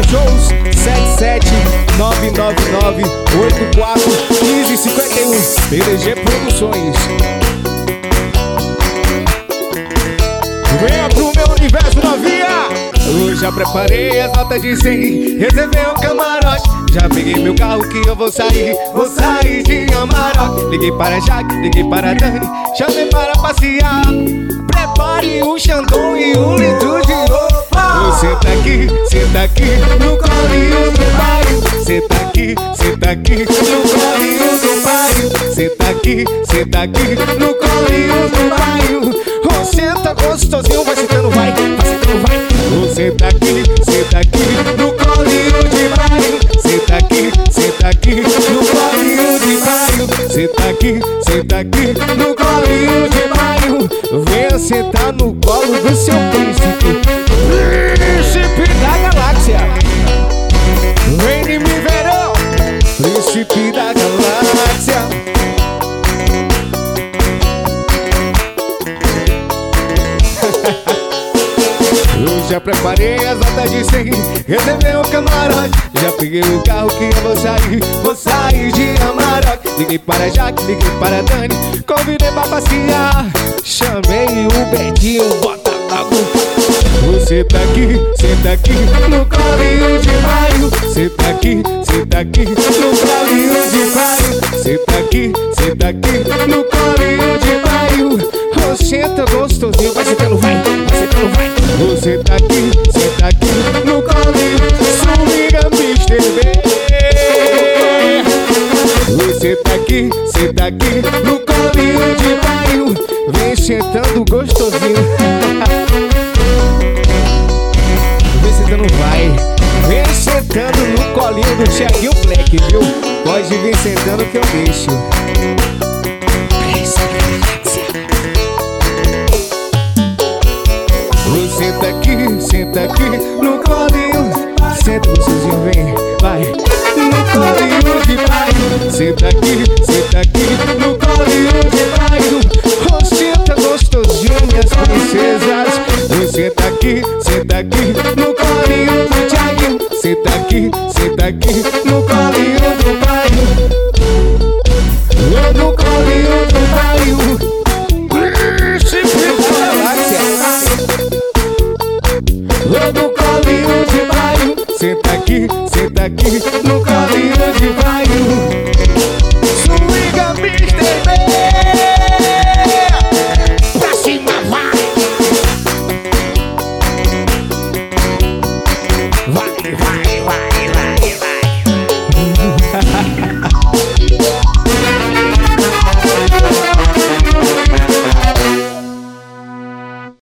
shows 77999841551 PDG Produções. Venha pro meu universo, novinha. Eu já preparei as notas de 100, reservei um camarote. Já peguei meu carro que eu vou sair de Amarok. Liguei para Jaque, liguei para Dani, chamei para passear. Prepare um Xandão e um litro de roupa. Senta aqui no colinho do bairro. Senta aqui no colinho do bairro. Senta aqui no colinho do bairro. Oh, senta gostosinho, vai sentando, vai sentando, vai. Oh, senta aqui no colinho de bairro. Senta aqui no colinho de bairro. Senta aqui no colinho de bairro. Venha sentar no colo do seu príncipe, príncipe da galáxia. Vem de mim, verão, príncipe da galáxia. Eu já preparei as notas de 100, reservei um camarote. Já peguei o carro que eu vou sair de Amarok. Liguei para Jaque, liguei para Dani, convidei pra passear. Chamei o Betinho, bota logo. Você tá aqui no colinho de bairro. Senta aqui no colinho de bairro. Senta aqui no colinho de bairro. Oh, senta gostosinho, vai sentando, vai sentando, vai. Você tá aqui no colinho, sumiga Mr. B. Você tá aqui no colinho de bairro. Vem sentando gostosinho. Vem sentando, vai. Vem sentando no colinho do Thiaguinho Black, viu? Pode vir sentando que eu deixo. Senta aqui no colinho. Senta gostosinho, vem, vai. No colinho de bairro. Senta aqui no colinho de bairro. Oh, senta gostosinho, minhas princesas. Oh, senta aqui no colinho do Thiaguinho. Senta aqui no colinho do bairro. Oh, no colinho do bairro. No colinho de bairro. Senta aqui no colinho de bairro.